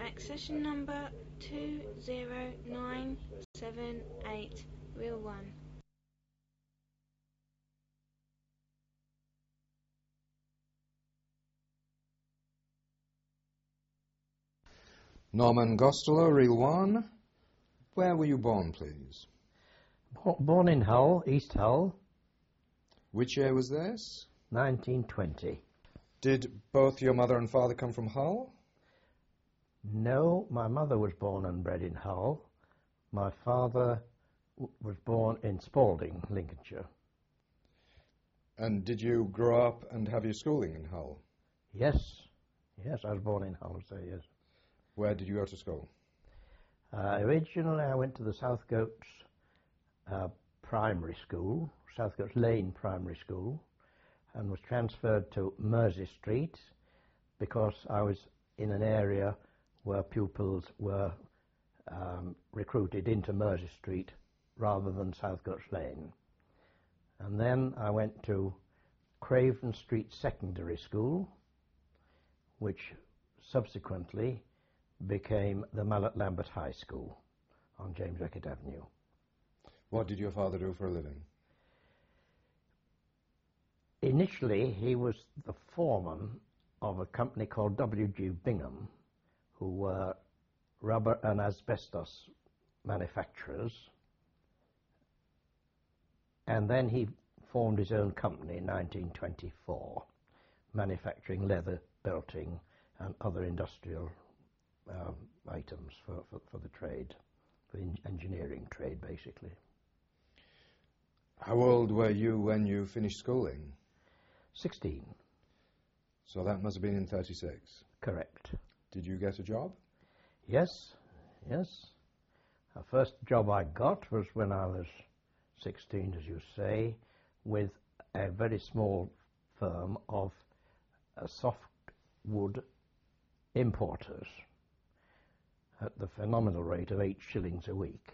Accession number 20978, real one. Norman Gostelow, Reel 1. Where were you born, please? Born in Hull, East Hull. Which year was this? 1920. Did both your mother and father come from Hull? No, my mother was born and bred in Hull. My father was born in Spalding, Lincolnshire. And did you grow up and have your schooling in Hull? Yes, I was born in Hull, so yes. Where did you go to school? Originally, I went to the Southcotes Primary School, Southcotes Lane Primary School, and was transferred to Mersey Street because I was in an area where pupils were recruited into Mersey Street rather than Southcotes Lane. And then I went to Craven Street Secondary School, which subsequently became the Mallet Lambert High School on James Rickett Avenue. What did your father do for a living? Initially, he was the foreman of a company called W.G. Bingham, who were rubber and asbestos manufacturers. And then he formed his own company in 1924, manufacturing leather, belting, and other industrial items for the trade, for the engineering trade, basically. How old were you when you finished schooling? 16. So that must have been in 36. Correct. Did you get a job? Yes. The first job I got was when I was 16, as you say, with a very small firm of softwood importers at the phenomenal rate of 8 shillings a week.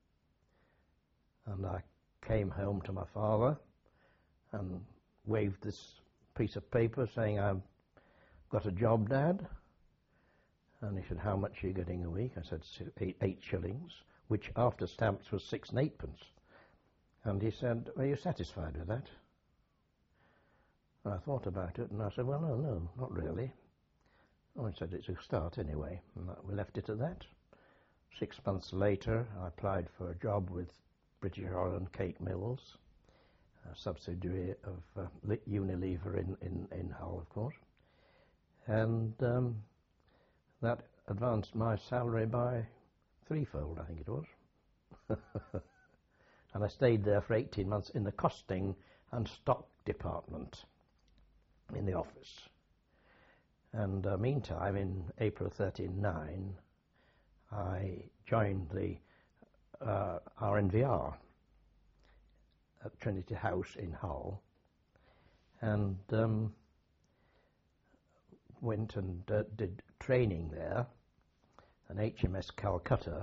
And I came home to my father and waved this piece of paper saying, "I've got a job, Dad." And he said, "How much are you getting a week?" I said, 8 shillings, which after stamps was 6 and 8 pence. And he said, "Are you satisfied with that?" And I thought about it, and I said, "Well, no, not really." Oh, he said, "It's a start anyway." And we left it at that. 6 months later, I applied for a job with British Oil and Cake Mills, a subsidiary of Unilever in Hull, of course. And that advanced my salary by threefold, I think it was. And I stayed there for 18 months in the costing and stock department in the office. And meantime, in April 1939, I joined the RNVR at Trinity House in Hull, and went and did training there. And HMS Calcutta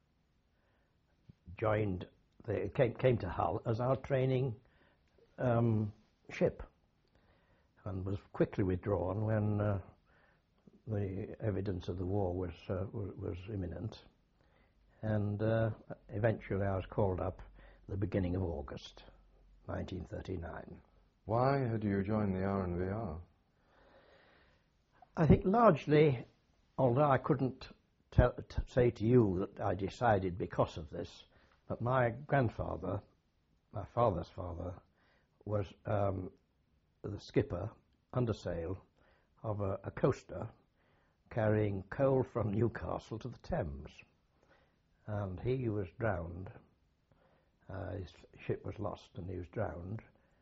came to Hull as our training ship, and was quickly withdrawn when the evidence of the war was imminent. And eventually I was called up at the beginning of August 1939. Why had you joined the RNVR? I think largely, although I couldn't say to you that I decided because of this, but my grandfather, my father's father, was the skipper, under sail, of a coaster carrying coal from Newcastle to the Thames. And he was drowned. His ship was lost and he was drowned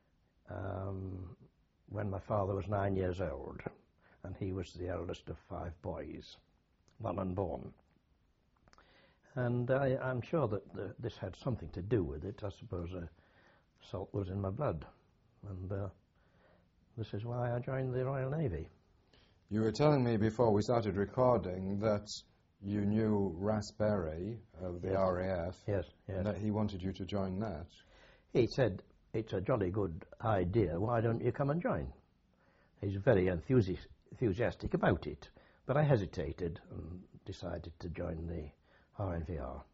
when my father was 9 years old, and he was the eldest of 5 boys, one unborn. And I'm sure that this had something to do with it. I suppose salt was in my blood, and this is why I joined the Royal Navy. You were telling me before we started recording that you knew Raspberry of the RAF, yes, and that he wanted you to join that. He said, "It's a jolly good idea, why don't you come and join?" He's very enthusiastic about it, But I hesitated and decided to join the RNVR.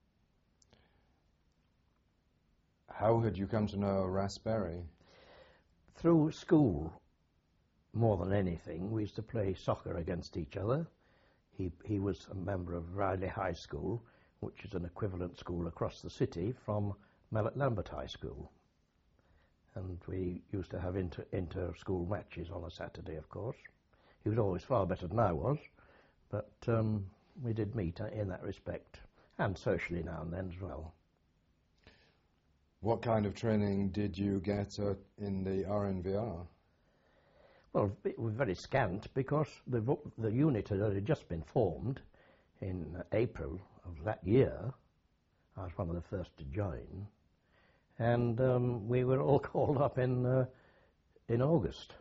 How had you come to know Raspberry? Through school, more than anything, we used to play soccer against each other. He was a member of Riley High School, which is an equivalent school across the city from Mallet Lambert High School. And we used to have inter-school matches on a Saturday, of course. He was always far better than I was, but we did meet in that respect, and socially now and then as well. What kind of training did you get in the RNVR? Well, it was very scant because the unit had only just been formed in April of that year. I was one of the first to join, and we were all called up in August.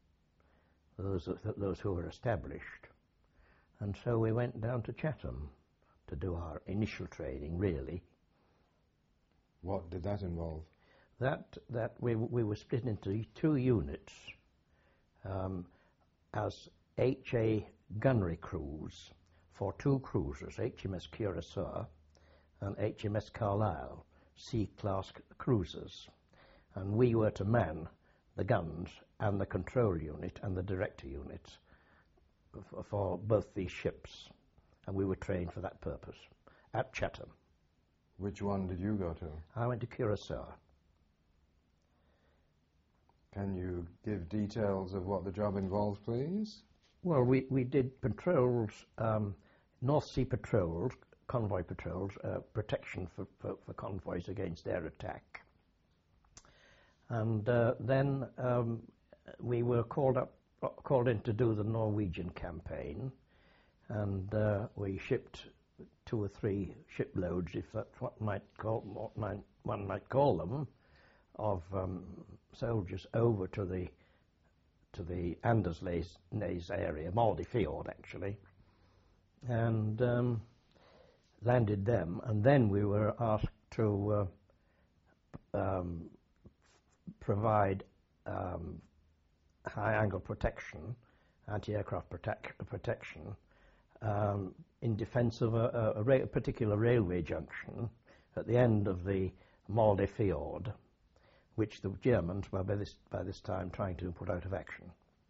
Those who were established, and so we went down to Chatham to do our initial training. Really, what did that involve? That we were split into two units. As HA gunnery crews for two cruisers, HMS Curaçao and HMS Carlisle, C-class cruisers. And we were to man the guns and the control unit and the director unit for both these ships. And we were trained for that purpose at Chatham. Which one did you go to? I went to Curaçao. Can you give details of what the job involved, please? Well, we did patrols, North Sea patrols, convoy patrols, protection for convoys against air attack. And then we were called in to do the Norwegian campaign, and we shipped 2 or 3 shiploads, if that's what one might call them, of soldiers over to the Andersleys area, Maldi Fjord actually, and landed them. And then we were asked to provide high-angle protection, anti-aircraft protection, in defence of a particular railway junction at the end of the Maldi Fjord, which the Germans were by this time trying to put out of action.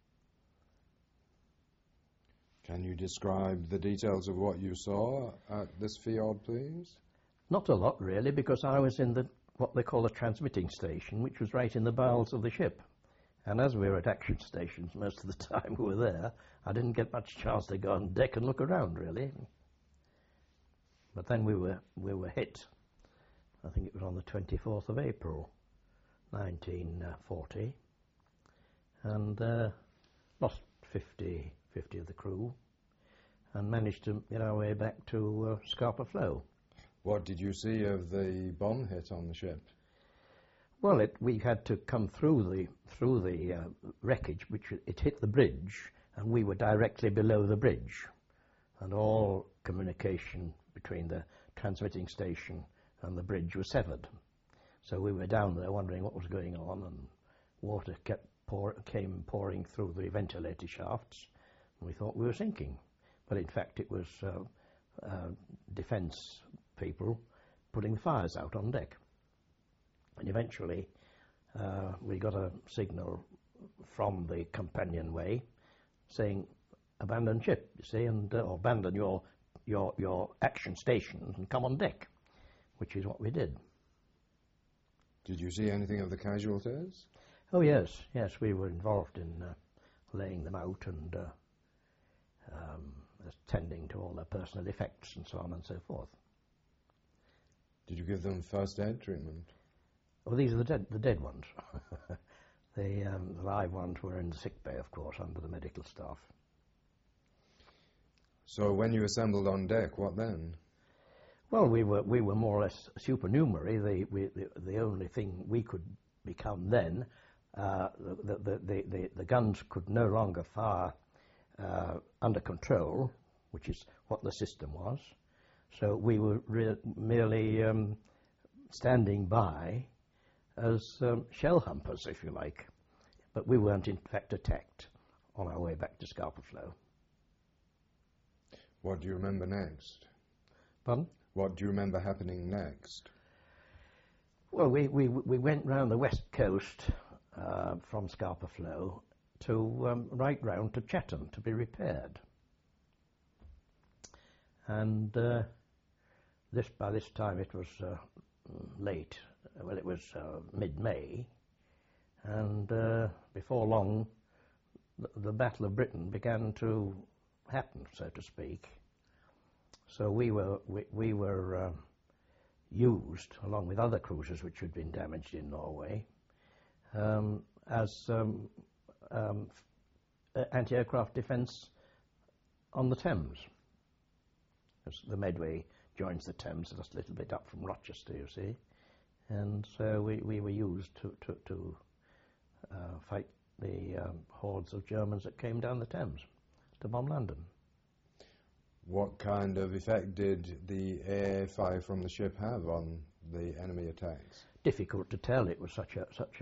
Can you describe the details of what you saw at this fjord, please? Not a lot, really, because I was in what they call a transmitting station, which was right in the bowels of the ship. And as we were at action stations most of the time we were there, I didn't get much chance to go on deck and look around, really. But then we were hit. I think it was on the 24th of April, 1940, and lost 50 of the crew, and managed to get our way back to Scapa Flow. What did you see of the bomb hit on the ship? Well, we had to come through the wreckage, which it hit the bridge, and we were directly below the bridge, and all communication between the transmitting station and the bridge was severed. So we were down there wondering what was going on, and water came pouring through the ventilator shafts, and we thought we were sinking. But in fact it was defence people putting fires out on deck. And eventually we got a signal from the companionway saying, abandon ship, you see, and or abandon your action stations and come on deck, which is what we did. Did you see anything of the casualties? Oh yes, we were involved in laying them out and attending to all their personal effects and so on and so forth. Did you give them first aid treatment? Well, these are the dead ones. The live ones were in the sick bay, of course, under the medical staff. So when you assembled on deck, what then? Well, we were more or less supernumerary. The only thing we could become then, the guns could no longer fire under control, which is what the system was. So we were merely standing by as shell humpers, if you like. But we weren't in fact attacked on our way back to Scapa Flow. What do you remember next? Pardon? What do you remember happening next? Well, we went round the west coast from Scapa Flow to right round to Chatham to be repaired. And by this time it was late. Well, it was mid-May, and before long the Battle of Britain began to happen, so to speak. So we were used, along with other cruisers which had been damaged in Norway, as anti-aircraft defence on the Thames. As the Medway joins the Thames just a little bit up from Rochester, you see. And so we were used to fight the hordes of Germans that came down the Thames to bomb London. What kind of effect did the air fire from the ship have on the enemy attacks? Difficult to tell. It was such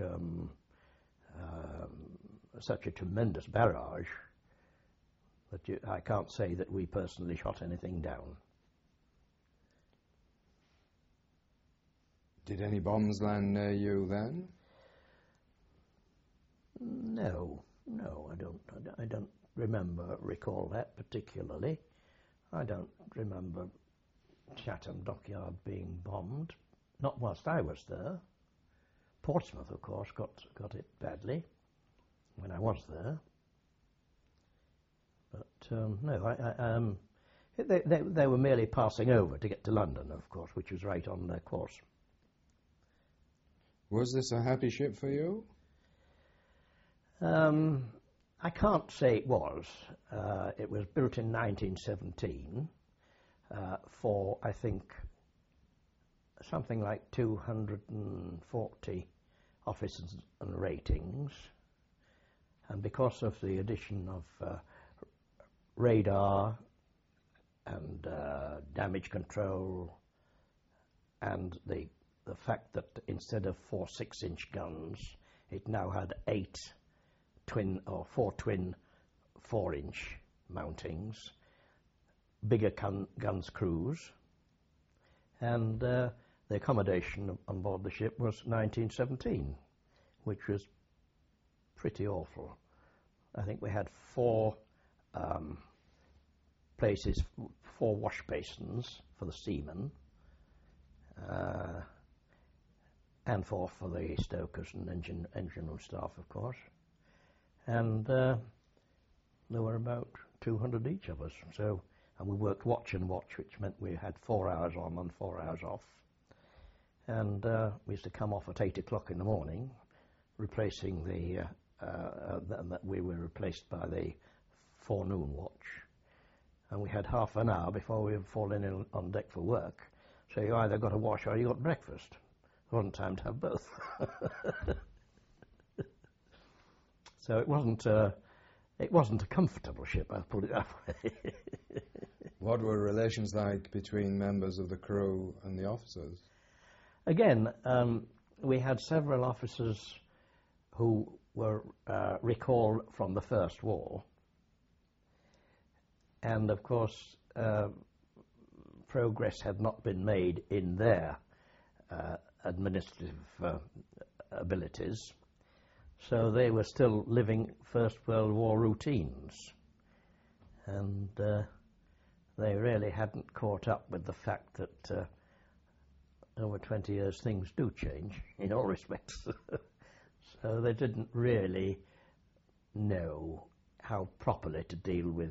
a tremendous barrage that I can't say that we personally shot anything down. Did any bombs land near you then? No, I don't recall that particularly. I don't remember Chatham Dockyard being bombed, not whilst I was there. Portsmouth, of course, got it badly when I was there. But no, they were merely passing over to get to London, of course, which was right on their course. Was this a happy ship for you? I can't say it was. It was built in 1917 for, I think, something like 240 officers and ratings. And because of the addition of radar and damage control and the fact that instead of 4 6-inch guns, it now had 4 twin 4-inch mountings, bigger guns crews, and the accommodation on board the ship was 1917, which was pretty awful. I think we had 4 places, 4 wash basins for the seamen, and 4 for the stokers and engine room staff, of course. And there were about 200 each of us. So, and we worked watch and watch, which meant we had 4 hours on and 4 hours off. And we used to come off at 8 o'clock in the morning, replacing we were replaced by the forenoon watch. And we had half an hour before we would fall in on deck for work. So you either got a wash or you got breakfast. There wasn't time to have both. So it wasn't a comfortable ship, I'll put it that way. What were relations like between members of the crew and the officers? Again, we had several officers who were recalled from the First War. And of course, progress had not been made in their administrative abilities. So they were still living First World War routines. And they really hadn't caught up with the fact that over 20 years things do change in all respects. So they didn't really know how properly to deal with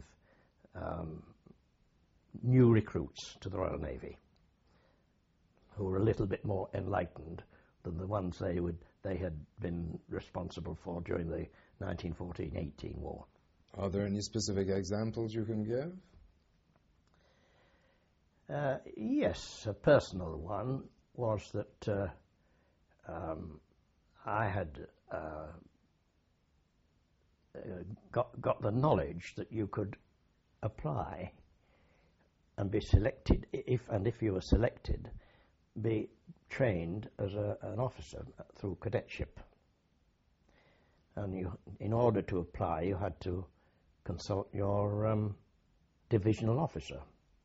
new recruits to the Royal Navy, who were a little bit more enlightened than the ones they had been responsible for during the 1914-18 war. Are there any specific examples you can give? Yes, a personal one was that I had got the knowledge that you could apply and be selected, if you were selected, be trained as an officer through cadetship. And in order to apply, you had to consult your divisional officer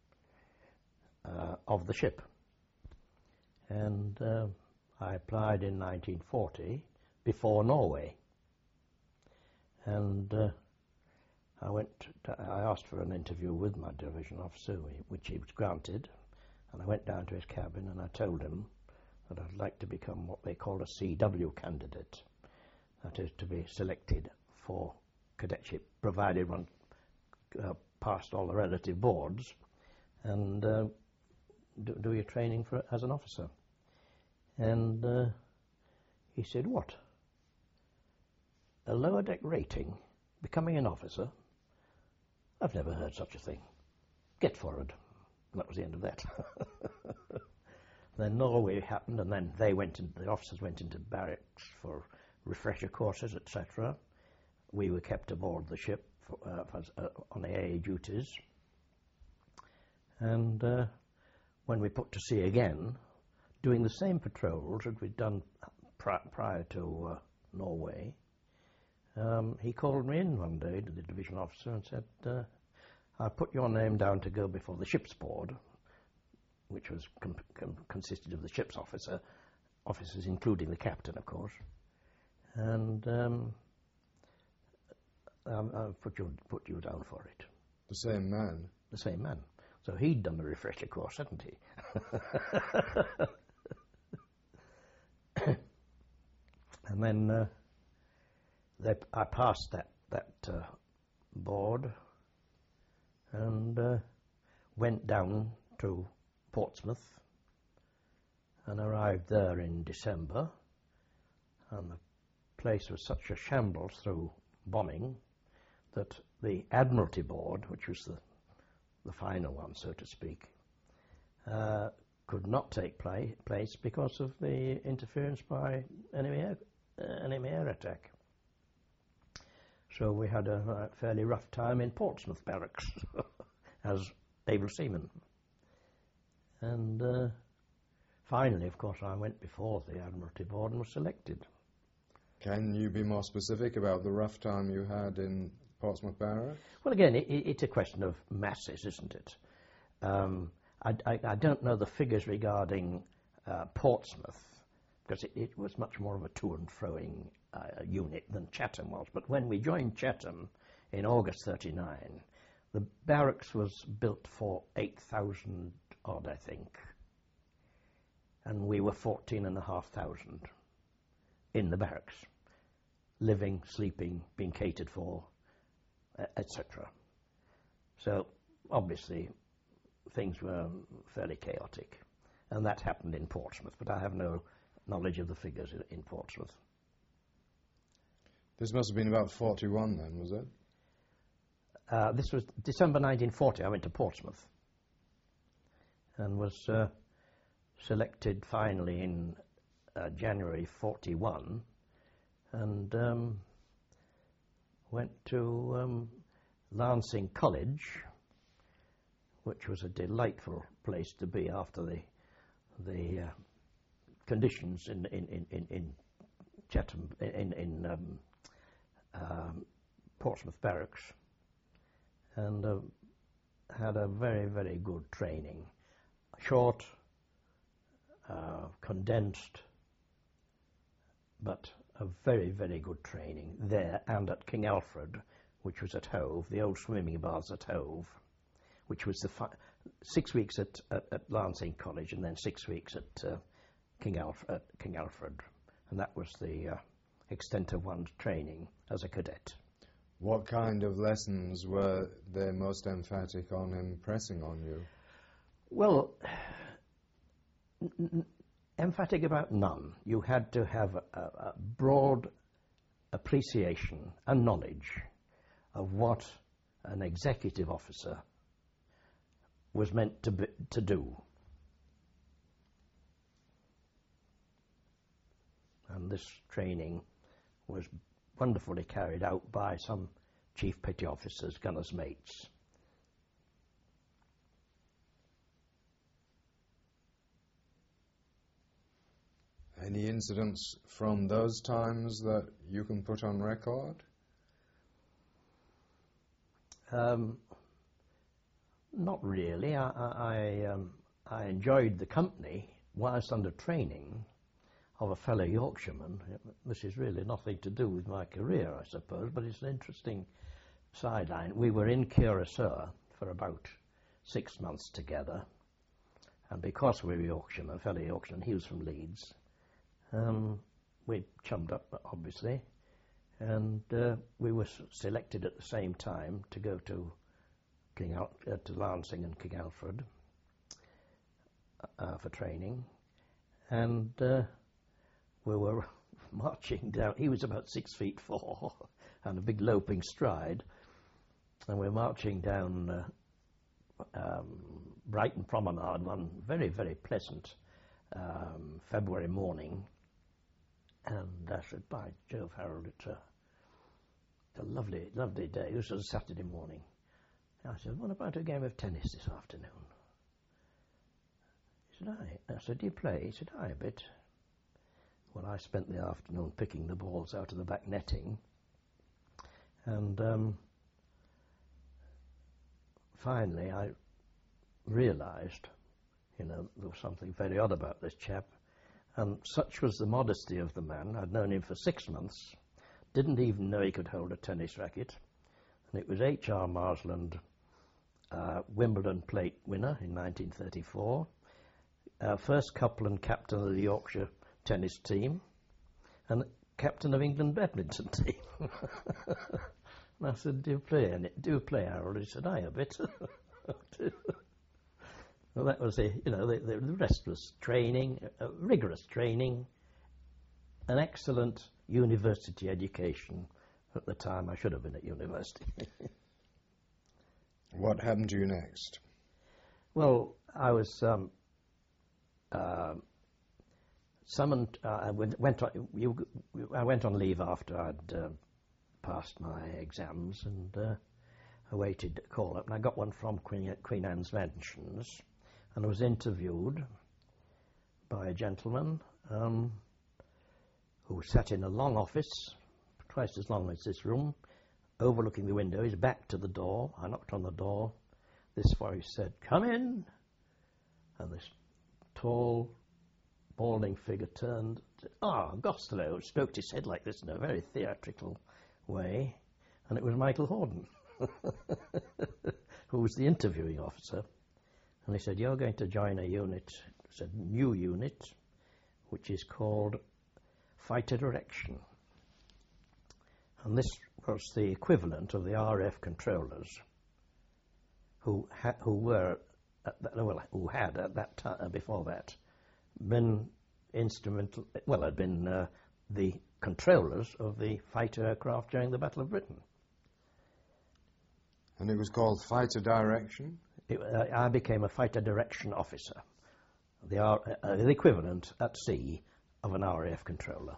of the ship. And I applied in 1940 before Norway. And I asked for an interview with my division officer, which he was granted. And I went down to his cabin and I told him that I'd like to become what they call a CW candidate. That is, to be selected for cadetship, provided one passed all the relative boards and do your training as an officer. And he said, "What? A lower deck rating, becoming an officer? I've never heard such a thing. Get forward." And that was the end of that. Then Norway happened, and then the officers went into barracks for refresher courses, etc. We were kept aboard the ship on AA duties. And when we put to sea again, doing the same patrols that we'd done prior to Norway, he called me in one day to the division officer and said, "I put your name down to go before the ship's board," which was consisted of the ship's officers, including the captain, of course. And I'll put you down for it. The same man? The same man. So he'd done the refresher course, hadn't he? And then I passed that board and went down to Portsmouth and arrived there in December, and the place was such a shambles through bombing that the Admiralty Board, which was the final one, so to speak, could not take place because of the interference by enemy air attack. So we had a fairly rough time in Portsmouth barracks as able seamen. And finally, of course, I went before the Admiralty Board and was selected. Can you be more specific about the rough time you had in Portsmouth Barracks? Well, again, it's a question of masses, isn't it? I don't know the figures regarding Portsmouth, because it was much more of a to and froing unit than Chatham was. But when we joined Chatham in August 1939, the barracks was built for 8,000 odd, I think, and we were 14,500 in the barracks, living, sleeping, being catered for, etc. So obviously things were fairly chaotic, and that happened in Portsmouth, but I have no knowledge of the figures in Portsmouth. This must have been about 41 then, was it? This was December 1940. I went to Portsmouth and was selected finally in January 41, and went to Lancing College, which was a delightful place to be after the conditions in Chatham, in Portsmouth Barracks, and had a very, very good training. Short, condensed, but a very, very good training there and at King Alfred, which was at Hove, the old swimming baths at Hove, which was 6 weeks at Lancing College and then 6 weeks at King Alfred. And that was the extent of one's training as a cadet. What kind of lessons were they most emphatic on impressing on you? Well, emphatic about none. You had to have a broad appreciation and knowledge of what an executive officer was meant to do. And this training was wonderfully carried out by some chief petty officers, gunner's mates. Any incidents from those times that you can put on record? Not really. I enjoyed the company whilst under training of a fellow Yorkshireman. This is really nothing to do with my career, I suppose, but it's an interesting sideline. We were in Curacao for about 6 months together, and because we were Yorkshiremen, fellow Yorkshiremen, he was from Leeds, we chummed up, obviously, and we were selected at the same time to go to to Lancing and King Alfred for training, and we were marching down. He was about 6'4" and a big loping stride, and we're marching down Brighton Promenade one very, very pleasant February morning, and I said, "By Jove, Harold, it's a lovely, lovely day." This was a Saturday morning. I said, "What about a game of tennis this afternoon?" He said, "Aye." I said, "Do you play?" He said, "Aye, a bit." Well, I spent the afternoon picking the balls out of the back netting, and finally I realised, there was something very odd about this chap, and such was the modesty of the man. I'd known him for 6 months, didn't even know he could hold a tennis racket, and it was H.R. Marsland, Wimbledon plate winner in 1934, first Coupland captain of the Yorkshire tennis team, and captain of England badminton team. And I said, "Do you play, Harold?" He said, "Aye, a bit." Well, that was it. The rest was training, rigorous training, an excellent university education. At the time, I should have been at university. What happened to you next? Well, I was summoned. I went on leave after I'd passed my exams, and awaited a call up. And I got one from Queen Anne's Mansions, and I was interviewed by a gentleman who sat in a long office, twice as long as this room, overlooking the window. His back to the door. I knocked on the door. This voice said, "Come in." And this tall, balding figure turned. Gostelow stroked his head like this in a very theatrical way, and it was Michael Horden, who was the interviewing officer. And he said, "You're going to join a unit," it's a new unit, which is called Fighter Direction. And this was the equivalent of the RF controllers, who had at that time, before that, been instrumental. Well, had been the controllers of the fighter aircraft during the Battle of Britain. And it was called Fighter Direction? I became a Fighter Direction officer, the equivalent at sea of an RAF controller.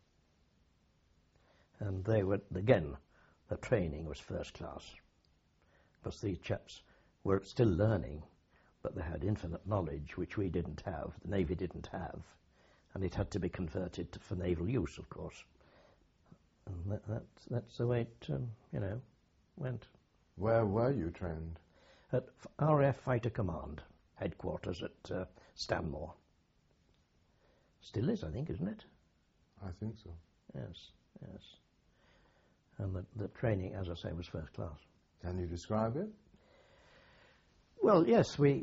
And they were, again, the training was first class, because these chaps were still learning, but they had infinite knowledge which we didn't have, the Navy didn't have, and it had to be converted for naval use, of course. And that's the way it, went. Where were you trained? At RAF Fighter Command, headquarters at Stanmore. Still is, I think, isn't it? I think so. Yes. And the training, as I say, was first class. Can you describe it? Well, yes, we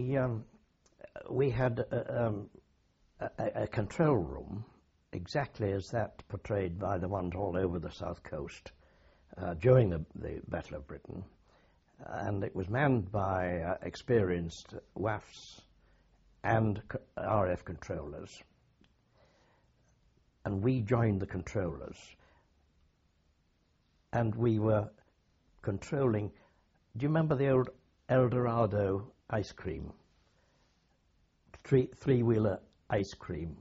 had a control room exactly as that portrayed by the ones all over the south coast during the Battle of Britain, and it was manned by experienced WAFs and RF controllers, and we joined the controllers, and we were controlling. Do you remember the old Eldorado ice cream? Three-wheeler ice cream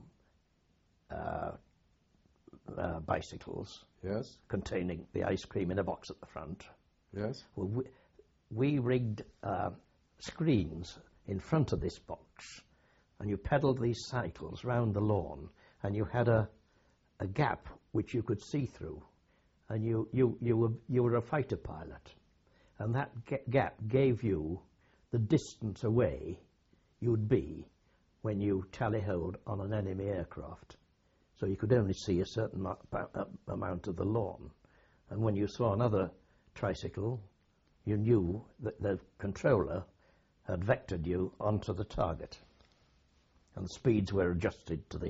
bicycles. Yes. Containing the ice cream in a box at the front. Yes. Well, we rigged screens in front of this box, and you pedalled these cycles round the lawn, and you had a gap which you could see through, and you were a fighter pilot, and that gap gave you the distance away you'd be when you tally-hoed on an enemy aircraft. So you could only see a certain amount of the lawn. And when you saw another tricycle, you knew that the controller had vectored you onto the target. And the speeds were adjusted to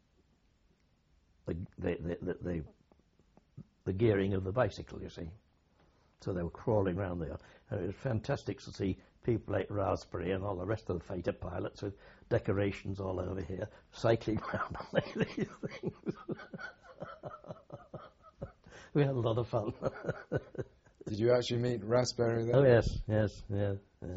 the gearing of the bicycle, you see. So they were crawling around there. And it was fantastic to see people like Raspberry and all the rest of the fighter pilots with decorations all over here, cycling around on these things. We had a lot of fun. Did you actually meet Raspberry there? Oh, yes, yes, yeah.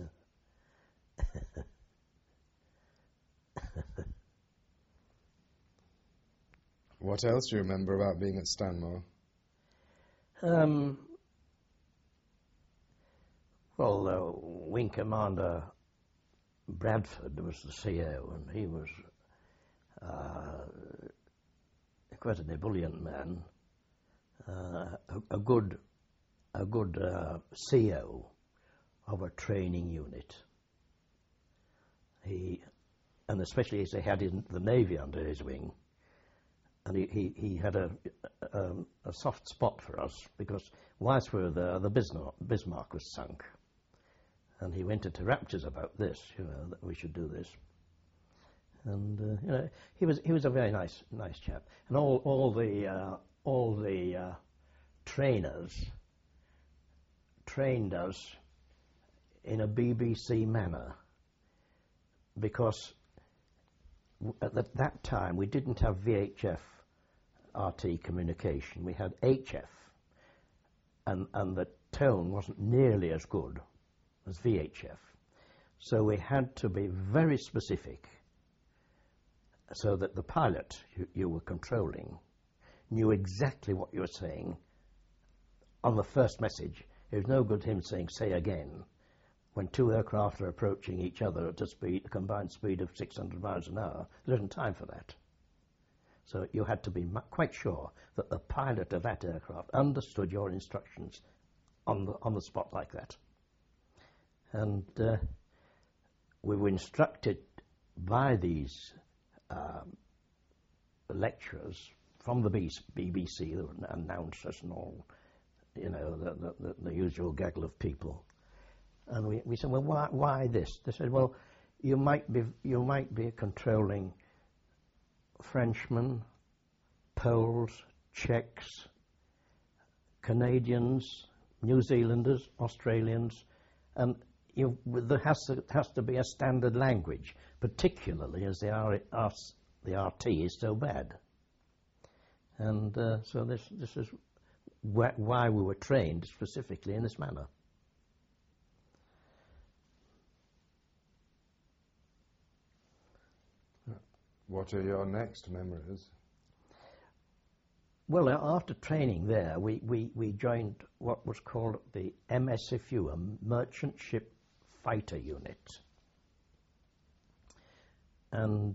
What else do you remember about being at Stanmore? Well, Wing Commander Bradford was the CO, and he was quite an ebullient man, a good CO of a training unit. And especially as he had the Navy under his wing, and he had a soft spot for us, because whilst we were there, the Bismarck was sunk. And he went into raptures about this, that we should do this. And he was a very nice chap. And all the trainers trained us in a BBC manner, because at that time we didn't have VHF RT communication. We had HF, and the tone wasn't nearly as good as VHF. So we had to be very specific so that the pilot you were controlling knew exactly what you were saying on the first message. It was no good him saying, "say again," when two aircraft are approaching each other at a combined speed of 600 miles an hour. There isn't time for that. So you had to be quite sure that the pilot of that aircraft understood your instructions on the spot like that. And we were instructed by these lecturers from the BBC, the announcers and all, the usual gaggle of people. And we said, well, why this? They said, well, you might be controlling Frenchmen, Poles, Czechs, Canadians, New Zealanders, Australians, and there has to be a standard language, particularly as the RT is so bad. And so this is why we were trained specifically in this manner. What are your next memories? Well, after training there, we joined what was called the MSFU, a Merchant Ship Fighter Unit. And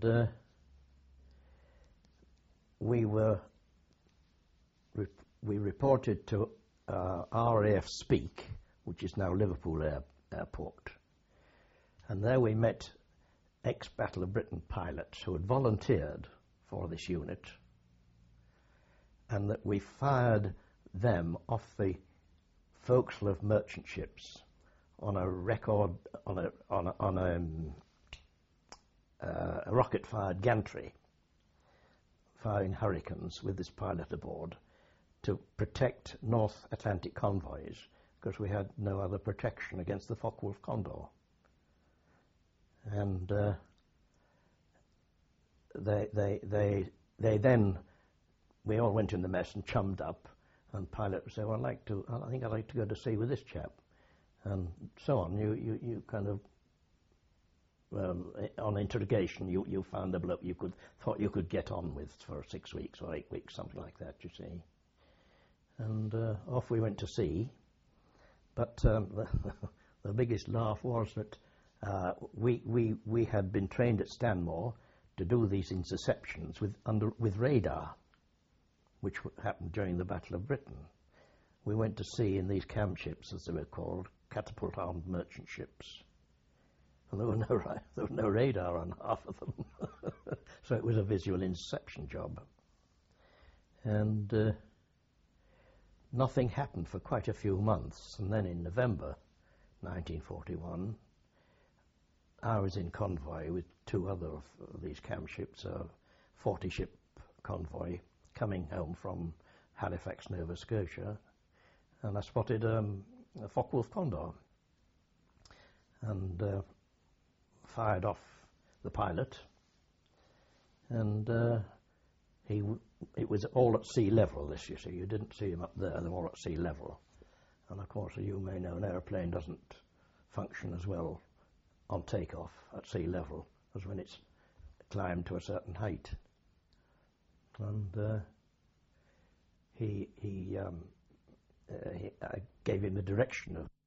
we reported to RAF Speke, which is now Liverpool Airport. And there we met ex-Battle of Britain pilots who had volunteered for this unit, and that we fired them off the forecastle of merchant ships on a rocket-fired gantry, firing Hurricanes with this pilot aboard to protect North Atlantic convoys, because we had no other protection against the Focke-Wulf Condor. And they then, we all went in the mess and chummed up, and pilot would say, well, I think I'd like to go to sea with this chap, and so on. You kind of, on interrogation, you found a bloke thought you could get on with for 6 weeks or 8 weeks, something like that, you see. And off we went to sea. But the biggest laugh was that we had been trained at Stanmore to do these interceptions with radar, which happened during the Battle of Britain. We went to sea in these cam ships, as they were called, catapult-armed merchant ships. and there was no radar on half of them. So it was a visual interception job. And nothing happened for quite a few months, and then in November 1941 I was in convoy with two other of these camp ships, a 40-ship convoy coming home from Halifax, Nova Scotia, and I spotted a Focke-Wulf Condor and fired off the pilot, and it was all at sea level, this, you see. You didn't see them up there, they were all at sea level. And of course, as you may know, an aeroplane doesn't function as well on takeoff at sea level as when it's climbed to a certain height. And I gave him the direction of